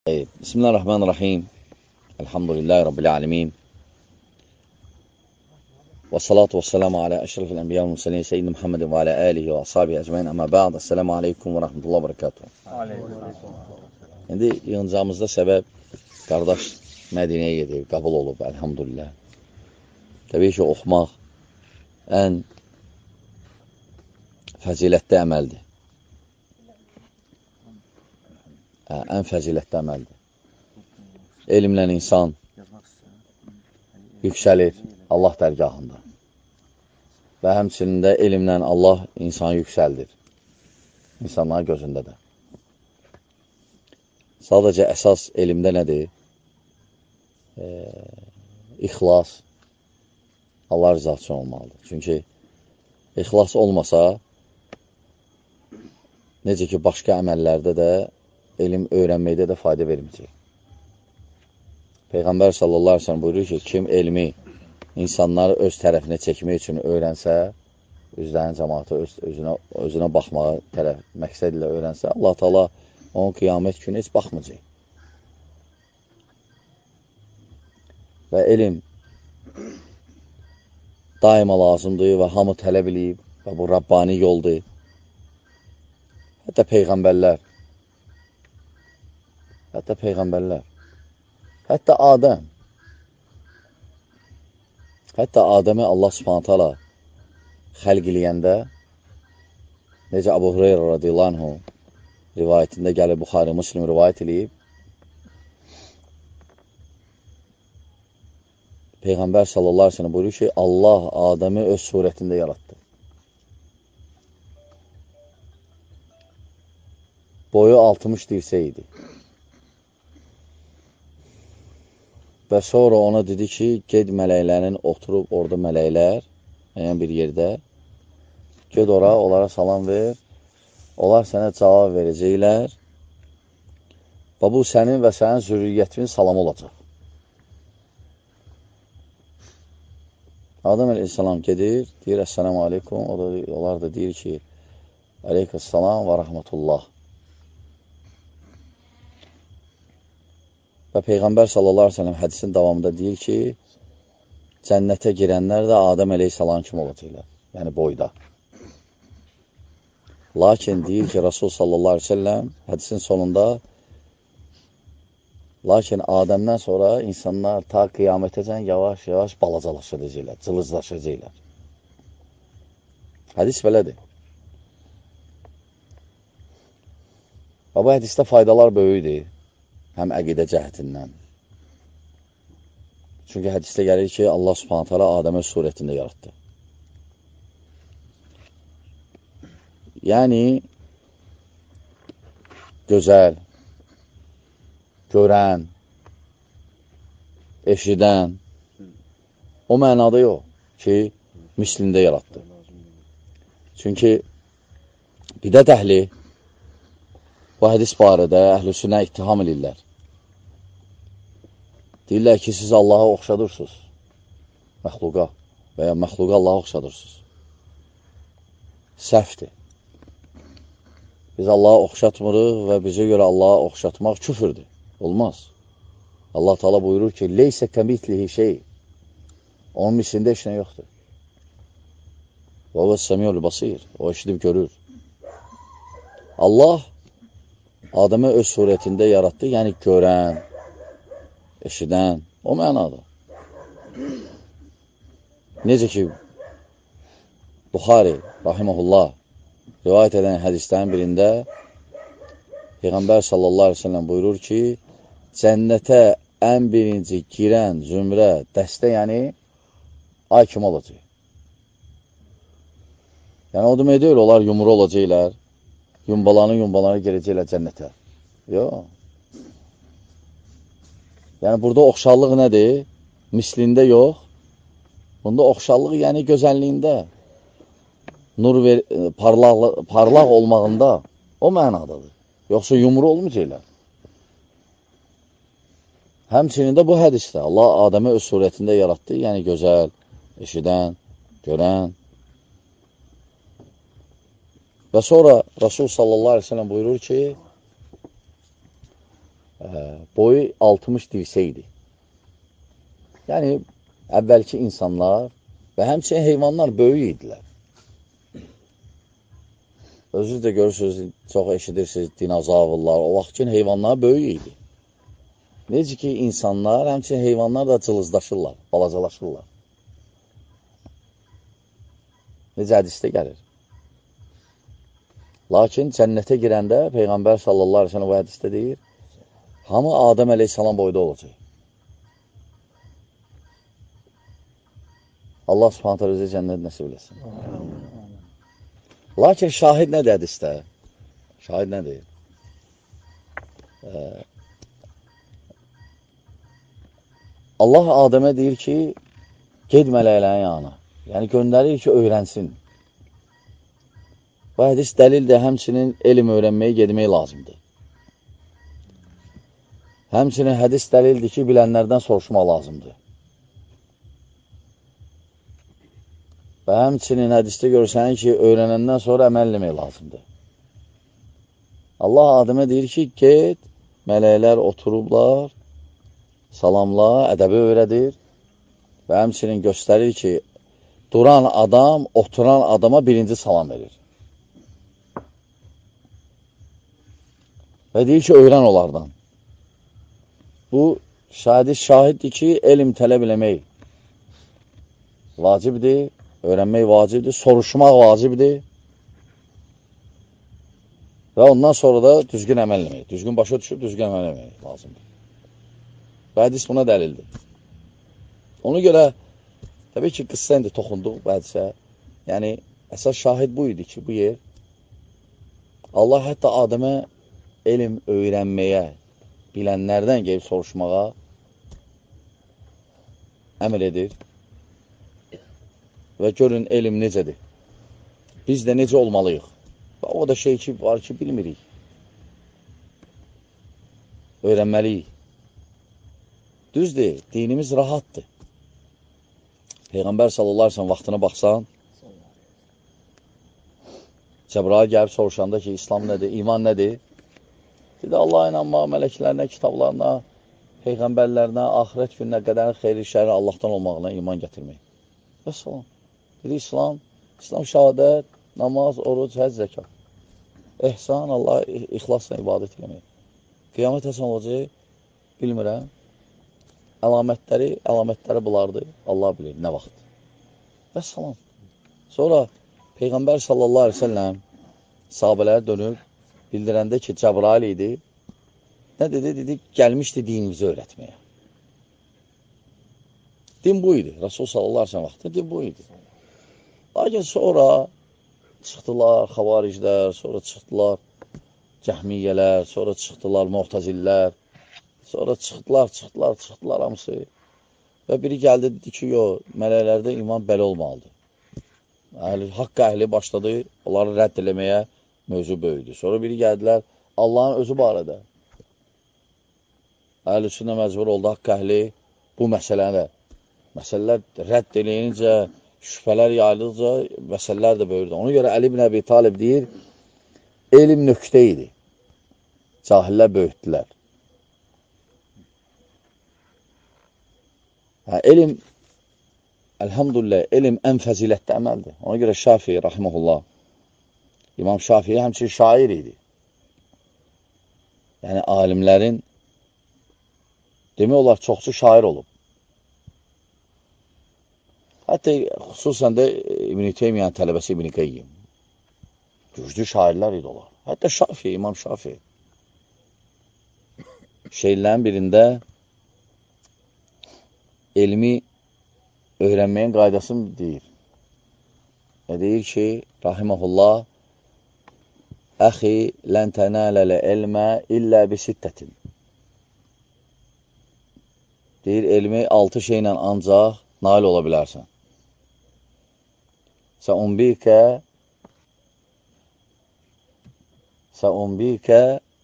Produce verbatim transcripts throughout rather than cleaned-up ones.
طيب. بسم الله الرحمن الرحيم. الحمد لله رب العالمين، والصلاة والسلام على أشرف الأنبياء والمرسلين سيدنا محمد وعلى آله وأصحابه أجمعين. Amma ba'd. Esselamu aleykum və rahmetullah və barakatuhu. İndi yığıncağımızda səbəb qardaş Mədinəyə gedir, qəbul olub, elhamdülillah. Təbii ki, oxumaq ən fəzilətli əməldir. Hə, ən fəzilətli əməldir. Elmlə insan yüksəlir Allah dərgahında. Və həmçinin də elmlə Allah insanı yüksəldir. İnsanların gözündə də. Sadəcə əsas elmdə nədir? E, İxlas Allah rızası üçün olmalıdır. Çünki ixlas olmasa, necə ki, başqa əməllərdə də elm öyrənməkdə də fayda verməyəcək. Peyğəmbər sallallahu aleyhi ve sellem buyurur ki, kim elmi insanları öz tərəfinə çəkmək üçün öyrənsə, üzlərin cəmaatı öz, özünə, özünə baxmağa tərəf, məqsəd ilə öyrənsə, Allah Taala onun qiyamət günü heç baxmayacaq. Və elm daima lazımdır və hamı tələb eləyib və bu Rabbani yoldur. Hətta Peyğəmbərlər, hətta Peyğəmbərlər, hətta Adəm, hətta Adəmi Allah subhanət hala xəlq eləyəndə, necə Əbu Hüreyrə radiyallahu anhu rivayətində gəlir, Buxari Müslim rivayət eləyib, Peyğəmbər sallallahu aleyhi ve sellem buyurur ki, Allah Adəmi öz surətində yaratdı. Boyu altmış dirsə idi. Və sonra ona dedi ki, ged mələklərin oturub orada mələklər, yəni bir yerdə, ged ora, onlara salam ver, onlar sənə cavab verəcəklər və bu sənin və sənin zürriyyətinin salamı olacaq. Adəm əleyhissalam gedir, deyir, əssəlamu aleykum, o da, onlar da deyir ki, aleykəssalam və rəhmətullah. Və Peyğəmbər sallallahu aleyhi ve sellem hədisin davamında deyir ki, cənnətə girənlər də Adəm əleyhissalam kimi olacaqlar, yəni boyda. Lakin deyir ki, Rasul sallallahu aleyhi ve sellem hədisin sonunda, lakin Adəmdən sonra insanlar ta qiyamətəcən yavaş-yavaş balacalaşacaqlar, cılızlaşacaqlar. Hədis belədir. Və bu hədisdə faydalar böyükdir. Həm əqidə cəhətindən. Çünki hədisdə gəlir ki, Allah subhanət hala Adəmə surətində yaratdı. Yəni, gözəl, görən, eşidən, o mənada yox ki, mislində yaratdı. Çünki bidət əhli bu hədis barədə əhlüsünə ittiham edirlər. Deyirlər ki, siz Allaha oxşadırsınız, məxluqa və ya məxluqa Allaha oxşadırsınız. Səhvdir. Biz Allaha oxşatmırıq və bizə görə Allaha oxşatmaq küfürdür. Olmaz. Allah Taala buyurur ki, leysə kəmitlihi şey, onun mislində heç nə yoxdur. Və o səmiyyul basir, o eşidib görür. Allah Adəmə öz surətində yaratdı, yəni görən, eşidən, o mənada. Necə ki, Buxari, rahiməhullah, rivayət edən hədislərin birində Peyğəmbər sallallahu aleyhi ve sellem buyurur ki, cənnətə ən birinci girən zümrə, dəstə, yəni ay kim olacaq? Yəni, o demək deyil, onlar yumru olacaqlar, yumbalanı yumbalanı gələcəklər cənnətə. Yox. Yəni, burada oxşarlıq nədir? Mislində yox. Bunda oxşarlıq, yəni gözəlliyində, nur ver, parlaq, parlaq olmağında o mənadadır. Yoxsa yumru olmayacaqlar. Həmçinin də bu hədisdə Allah Adəmə öz surətində yaratdı, yəni gözəl, eşidən, görən. Və sonra Rasul sallallahu aleyhi ve sellem buyurur ki, e, boyu altmış dirsə idi. Yəni, əvvəlki insanlar və həmçinin heyvanlar böyük idilər. Özünüz də görürsünüz, çox eşidirsiniz, dinozavrlar, o vaxtkin heyvanlar böyük idi. Necə ki, insanlar, həmçinin heyvanlar da cılızdaşırlar, balacalaşırlar. Necə hədisdə gəlir. Lakin cənnətə girəndə Peyğəmbər sallallahu aleyhi ve sellem bu hədisdə deyir, hamı Adəm əleyhissalam boyda olacaq. Allah subhanətə bizə cənnət nəsib eləsin. Lakin şahid nədir hədisdə? Şahid nədir? Ee, Allah Adəmə deyir ki, ged mələklərin yanına. Yəni, göndərir ki, öyrənsin. Bu hədis dəlildir, həmçinin elm öyrənməyə gedmək lazımdır. Həmçinin hədis dəlildir ki, bilənlərdən soruşmaq lazımdır. Və həmçinin hədisdə görürsən ki, öyrənəndən sonra əməl eləmək lazımdır. Allah Adəmə deyir ki, get, mələklər oturublar, salamla, ədəbi öyrədir və həmçinin göstərir ki, duran adam, oturan adama birinci salam verir. Və deyir ki, öyrən onlardan. Bu, şahidi şahiddir ki, elm tələb eləmək vacibdir, öyrənmək vacibdir, soruşmaq vacibdir və ondan sonra da düzgün əməl eləmək, düzgün başa düşüb, düzgün əməl eləmək lazımdır. Və hədis buna dəlildir. Ona görə, təbii ki, qıssa indi toxunduq bu hədisə, yəni, əsas şahid bu idi ki, bu yer, Allah hətta Adəmə elm öyrənməyə, bilənlərdən gəlib soruşmağa əmr edir. Və görün, elm necədir? Biz də necə olmalıyıq? O da şey ki, var ki, bilmirik. Öyrənməliyik. Düzdür, dinimiz rahatdır. Peyğəmbər sallallahu aleyhi ve sellem vaxtına baxsan, Cəbrail gəlib soruşanda ki, İslam nədir, iman nədir? Dedi, Allah'a inanmaq, mələklərinə, kitablarına, Peyğəmbərlərinə, axirət gününə, qədərin xeyri, şəri Allahdan olmağına iman gətirmək. Və salam. Dedi, İslam, İslam şəhadət, namaz, oruc, həc, zəkat. Ehsan, Allah ixlasla ibadət eləmək. Qiyamət həsən olacaq, bilmirəm. Əlamətləri, əlamətləri bulardır. Allah bilir, nə vaxt. Və salam. Sonra Peyğəmbər sallallahu aleyhi ve sellem sahabələri dönüb, bildirəndə ki, Cəbrail idi. Nə dedi? Dedi, gəlmişdi dinimizi öyrətməyə. Din bu idi. Rasul sallallahu aleyhi ve sellem vaxtında din bu idi. Lakin sonra çıxdılar xavariclər, sonra çıxdılar cəhmiyyələr, sonra çıxdılar muhtazillər, sonra çıxdılar, çıxdılar, çıxdılar hamısı. Və biri gəldi, dedi ki, yox, mələklərdə iman belə olmalıdır. Əhli, haqq əhli başladı, onları rədd eləməyə mövzu böyüdü. Sonra biri gəldilər, Allahın özü barədə. Əhl-i sünnə məcbur oldu, haqq əhli bu məsələdə. Məsələlər rədd eləyincə, şübhələr yayıldıqca, məsələlər də böyüdü. Ona görə Əli ibn Əbi Talib deyir, elm nöqtə idi. Cahillər böyütdülər. Hə, elm, əlhamdülillah, elm ən fəzilətli əməldir. Ona görə Şafii, rahiməhullah, İmam Şafii həmçinin şair idi. Yəni, alimlərin, demək olar, çoxsu şair olub. Hətta xüsusən də İbn-i Teymiyyənin tələbəsi İbn-i Qeyyim. Güclü şairlər idi olar. Hətta Şafii, İmam Şafii. Şeylərin birində elmi öyrənməyin qaydasını deyir. Və deyir ki, rahiməhullah, Əxi, lən tənələlə elmə illə bisittətin. Deyir, elmi altı şeylə ancaq nail ola bilərsən. Səumbikə Səumbikə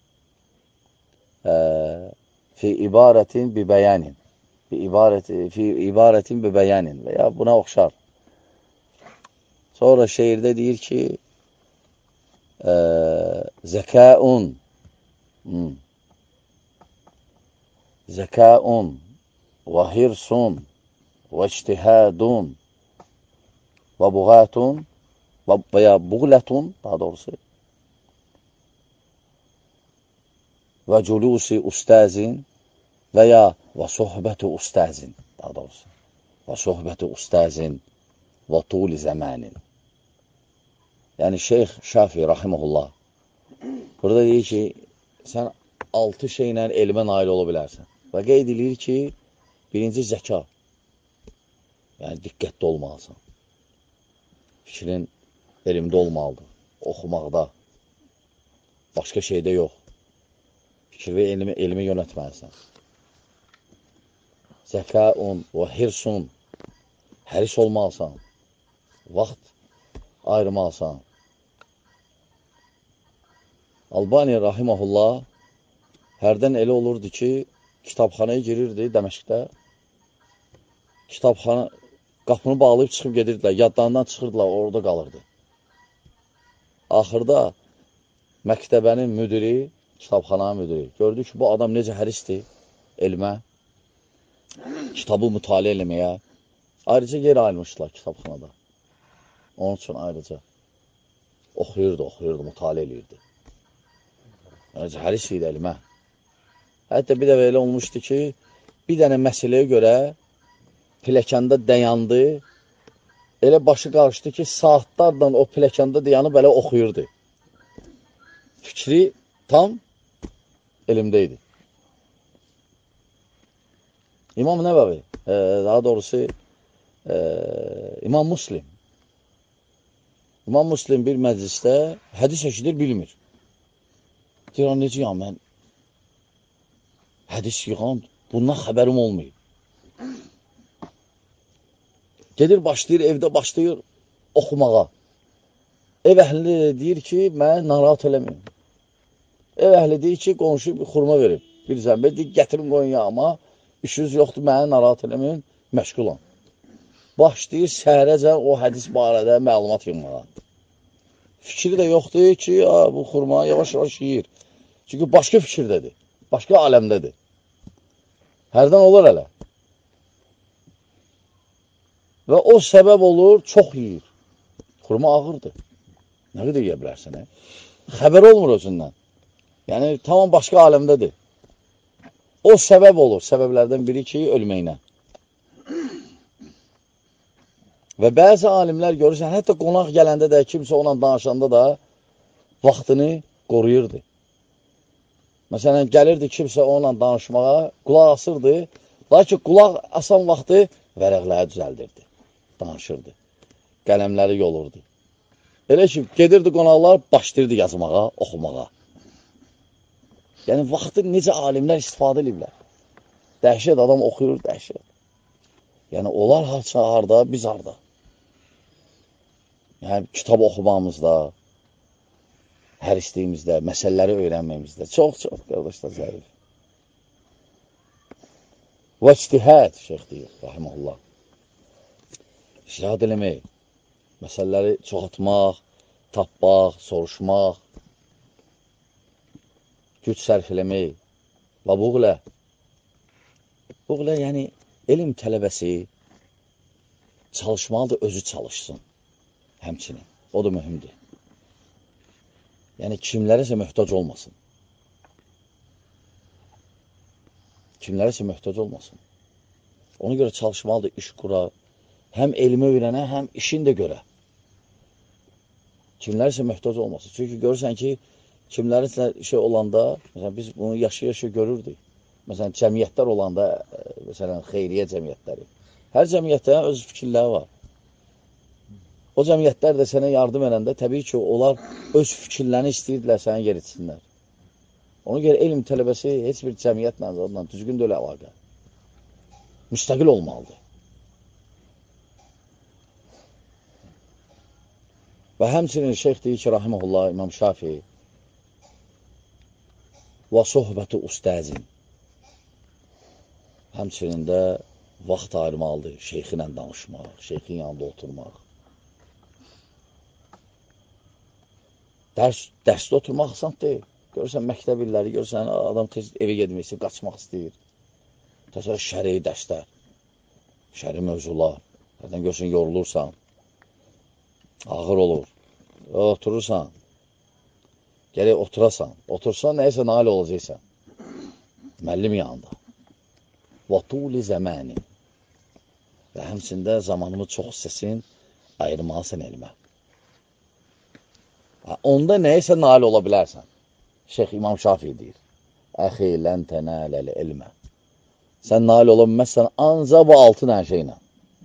fi ibarətin bi bəyanin fi ibarətin bi bəyanin və ya buna oxşar. Sonra şeirdə deyir ki, zəkəun zəkaun və hirsun və ictihadun və buğatun və ya buğlətun, daha doğrusu, və culusi ustazin və ya və sohbəti ustazin, daha doğrusu, və sohbəti ustazin və tuli zəmənin. Yəni, Şeyx Şafi, rahiməhullah, burada deyir ki, sən altı şeylə elmə nail ola bilərsən. Və qeyd edilir ki, birinci zəka, yəni diqqətli olmalısan. Fikrin elmdə olmalıdır, oxumaqda, başqa şeydə yox. Fikri elmi, elmi yönətməlisən. Zəkaun və hirsun, həris olmalısan, vaxt ayırmalısan. Albani rahiməhullah hərdən elə olurdu ki, kitabxanaya girirdi Dəməşqdə. Kitabxana qapını bağlayıb çıxıb gedirdilər, yadlarından çıxırdılar, orada qalırdı. Axırda məktəbənin müdiri, kitabxananın müdiri gördü ki, bu adam necə hərisdir elmə, kitabı mütaliə eləməyə. Ayrıca yer ayırmışdılar kitabxanada. Onun üçün ayrıca oxuyurdu, oxuyurdu, mütaliə eləyirdi. Ayrıca həris idi elmə. Hətta bir dəfə elə olmuşdu ki, bir dənə məsələyə görə piləkəndə dayandı, elə başı qarışdı ki, saatlarla o piləkəndə dayanıb elə oxuyurdu. Fikri tam elmdə idi. İmam Nəvəvi, e, daha doğrusu e, İmam Muslim. İmam Muslim bir məclisdə hədis eşidir, bilmir. Deyir, necə ya, mən hədis yığan, bundan xəbərim olmayıb. Gedir, başlayır, evdə başlayır oxumağa. Ev əhli deyir ki, mən narahat eləməyim. Ev əhli deyir ki, qonşu bir xurma verib. Bir zəmbə deyir, gətirin qoyun ya, amma işiniz yoxdur, mənə narahat eləməyin, məşğulam. Başlayır səhərəcə o hədis barədə məlumat yığmağa. Fikri də yoxdur ki, ya, bu xurma yavaş-yavaş yiyir. Çünki başqa fikirdədir, başqa aləmdədir. Hərdən olur hələ. Və o səbəb olur, çox yiyir. Xurma ağırdır. Nə qədər yeyə bilərsən, he? Xəbər olmur özündən. Yəni, tamam başqa aləmdədir. O səbəb olur, səbəblərdən biri ki, ölməklə. Və bəzi alimlər görürsən, hətta qonaq gələndə də, kimsə onunla danışanda da vaxtını qoruyurdu. Məsələn, gəlirdi kimsə onunla danışmağa, qulaq asırdı, lakin qulaq asan vaxtı vərəqləri düzəldirdi, danışırdı, qələmləri yolurdu. Elə ki, gedirdi qonaqlar, başlayırdı yazmağa, oxumağa. Yəni, vaxtı necə alimlər istifadə edirlər. Dəhşət adam oxuyur, dəhşət. Yəni, onlar harda, biz harda. Yəni, kitab oxumamızda, hərisliyimizdə, məsələləri öyrənməyimizdə çox-çox, qardaşlar, zərif. Və ictihad, şeyx deyir, rahiməhullah. İctihad eləmək, məsələləri çoxatmaq, tapmaq, soruşmaq, güc sərf eləmək və buğlə. Buğlə, yəni, elm tələbəsi çalışmalıdır, özü çalışsın, həmçinin. O da mühümdür. Yəni, kimlərəsə möhtac olmasın. Kimlərəsə möhtac olmasın. Ona görə çalışmalıdır, iş qura, həm elmi öyrənə, həm işin də görə. Kimlərəsə möhtac olmasın. Çünki görürsən ki, kimlərəsə şey olanda, məsələn, biz bunu yaşa-yaşa görürdük. Məsələn, cəmiyyətlər olanda, məsələn, xeyriyyə cəmiyyətləri. Hər cəmiyyətlərin öz fikirləri var. O cəmiyyətlər də sənə yardım edəndə, təbii ki, onlar öz fikirlərini istəyirdirlər, sənə yer etsinlər. Ona görə elm tələbəsi heç bir cəmiyyətlə, düzgün də öyle əlaqə. Müstəqil olmalıdır. Və həmçinin şeyx deyir ki, rahiməhullah, İmam Şafi və sohbəti ustazin. Həmçinin də vaxt ayırmalıdır, şeyxinlə danışmaq, şeyxin yanında oturmaq. Dərs, dərsdə oturmaq asan deyil. Görürsən, məktəb illəri, görürsən, adam tez evə gedmək istəyir, qaçmaq istəyir. təsəvvür şəri dərslər, şəri mövzular, hərdən görsən yorulursan, ağır olur, oturursan, gələk oturasan, otursan nəyəsə nail olacaqsan, müəllim yanında, və tuli zəməni və həmçində zamanımı çox hissəsin ayırmalısan elmə. Onda nəyəsə nail ola bilərsən. Şeyx İmam Şafii deyir, əxi lən tənələl elmə. Sən nail ola bilməzsən ancaq bu altı dənə şeylə.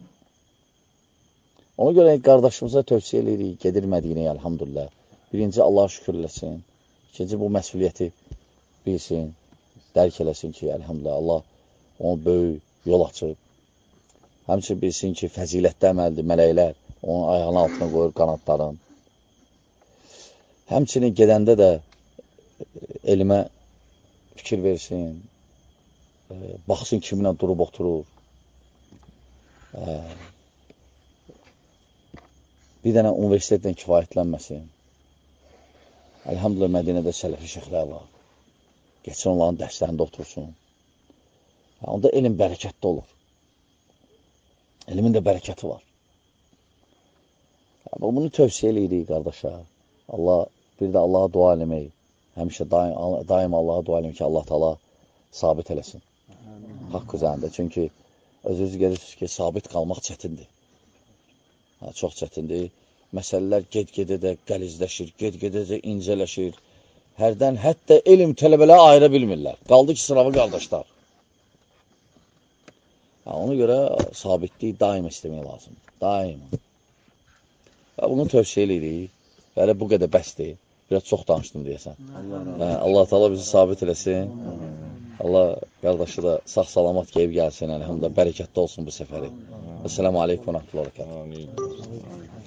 Ona görə qardaşımıza tövsiyə edirik, gedir Mədinəyə, elhamdülillah. Birinci, Allah şükür eləsin. İkinci, bu məsuliyyəti bilsin, dərk eləsin ki, elhamdülillah, Allah onu böyük yol açıb. Həmçin bilsin ki, fəzilətdə əməldir, mələklər onun ayağının altına qoyur qanadların. Həmçinin gedəndə də elmə fikir versin, baxsın kiminlə durub oturur. Bir dənə universitetlə kifayətlənməsin. Elhamdülillah, Mədinədə sələfi şeyxlər var. Geçsin onların dərslərində otursun. Onda elm bərəkətli olur. Elmin də bərəkəti var. Bunu tövsiyə edirik qardaşa. Allah, bir də Allaha dua eləmək. Həmişə daim, daim Allaha dua eləmək ki, Allah Taala sabit eləsin. Haqq üzərində. Çünki özünüz gedirsiniz ki, sabit qalmaq çətindir. Ha, çox çətindir. Məsələlər get-gedə də qəlizləşir, get-gedə də incələşir. Hərdən hətta elm tələbələri ayıra bilmirlər. Qaldı ki, sınavı qardaşlar. Ha, ona görə sabitliyi daim istəmək lazımdır. Daim. Və bunu tövsiyə edirik. Hələ bu qədər bəsdir. Biraz çox danışdım deyəsən. Allah, Allah Taala bizi sabit eləsin. Allah qardaşı da sağ-salamat gəlib gəlsin. Əlhamdülillah, bərəkətli olsun bu səfəri. Esselamu aleykum və rəhmətullah və bərəkətuhu.